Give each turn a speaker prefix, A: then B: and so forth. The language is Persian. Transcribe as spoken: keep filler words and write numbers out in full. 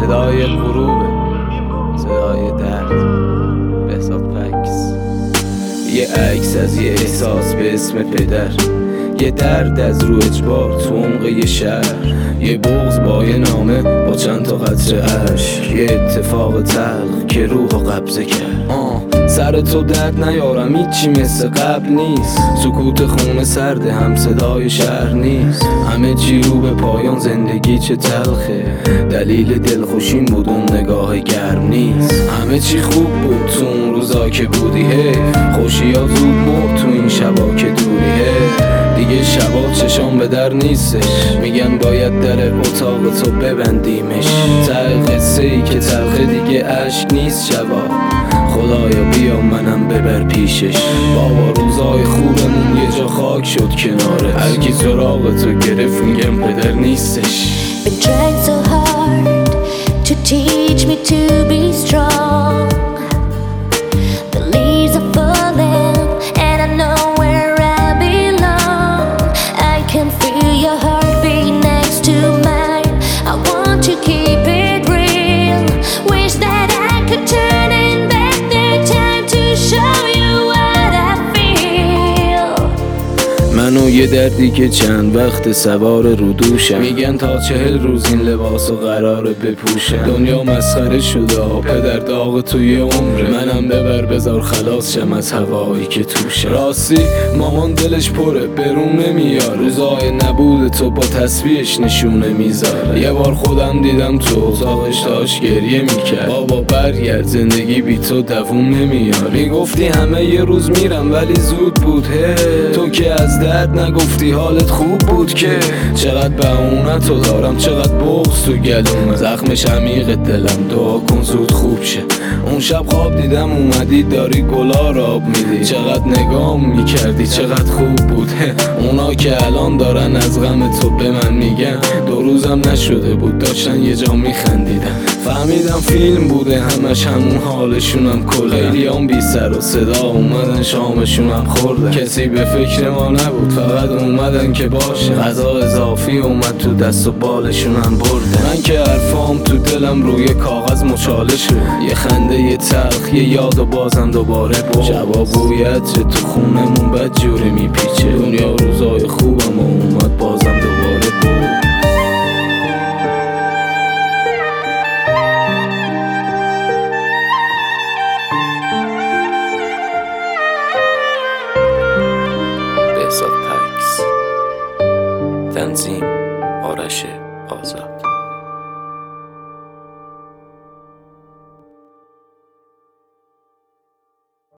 A: صدای غروبه، صدای درد. بهزاد پکس. یه عکس از یه احساس به اسم پدر، یه درد از رو اجبار تو عمق یه شهر، یه بغض با یه نامه با چند تا قطره اشک، یه اتفاق تلخ که روحو قبضه کرد. آه سر تو درد نیارم، هیچی مثل قبل نیست. سکوت خونه سرده، هم صدای شهر نیست. همه چی رو به پایان، زندگی چه تلخه. دلیل دلخوشیم بود اون نگاه گرم نیست. همه چی خوب بود تو اون روزا که بودی، حیف خوشی ها زود مرد تو این شبا که دوری. حیف دیگه شبا چشام به در نیستش، میگن باید در اتاق تو ببندیمش. ته قصه ای که تلخه دیگه عشق نیست شبا، خدایا بیا منم ببر پیشش. بابا روزای خوبمون یه جا خاک شد کناره، هرکی سراغ تو گرفت میگم پدر نیستش.
B: Been trying so hard to teach me to be strong. The leaves are falling and I know where I belong. I can feel your heartbeat next to mine. I want to keep it real. Wish that I could turn it back the time to show you what I feel.
A: منو یه دردی که چند وقت سوار رو دوشم، میگن تا چهل روز این لباسو قراره بپوشم. دنیا مسخره شده، پدر داغ توی عمره. منم ببر بذار خلاص شم از هوایی که توشه. راستی مامان دلش پره، برون نمیاره. روزای نبود تو با تصویرش نشونه میذاره. یه بار خودم دیدم تو اتاقش داشت گریه میکرد. بابا برگرد، زندگی بی تو دووم نمیاره. میگفتی همه یه روز میرم ولی زود بود. هی تو که از درد نگفتی حالت خوب بود که. چقدر بهونه تو دارم، چقدر بغض تو گلومه. زخمش عمیق دلم، دعا کن زود خوب شه. اون شب خواب دیدم اومدی داری گلا را آب میدی. چقدر نگام میکردی، چقدر خوب بود. اونا که الان دارن از غم تو به من میگن، دو روزم نشده بود داشتن یه جا میخندیدن. فهمیدم فیلم بوده همش، همون حالشونم کله. خیلیام بی سر و صدا اومدن شامشونم خوردن. کسی به فکر ما نبود، فقط اومدن که باشه. غذا اضافی اومد تو دست و بالشونم بردن. من که حرفام تو دلم روی کاغذ مچاله شد. یه خنده یه تلخ، یه یاد و بازم دوباره بود. شبا بوی عطر تو خونمون بد جوری میپیچه. دنیا روزای خوبم و اومد بازم دوباره بود. بهزاد پکس. تنظیم آرش آزاد.